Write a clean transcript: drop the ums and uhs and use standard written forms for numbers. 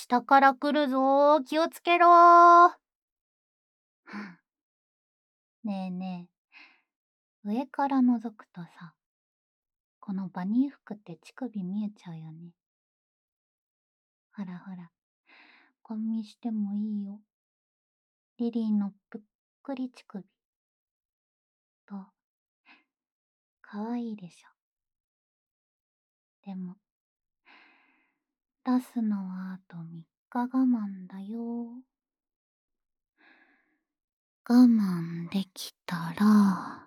下から来るぞー。気をつけろー。ねえねえ、上から覗くとさ、このバニー服って乳首見えちゃうよね。ほらほら、コン見してもいいよ。リリーのぷっくり乳首。と、かわいいでしょ。でも、出すのはあと3日我慢だよ。我慢できたら、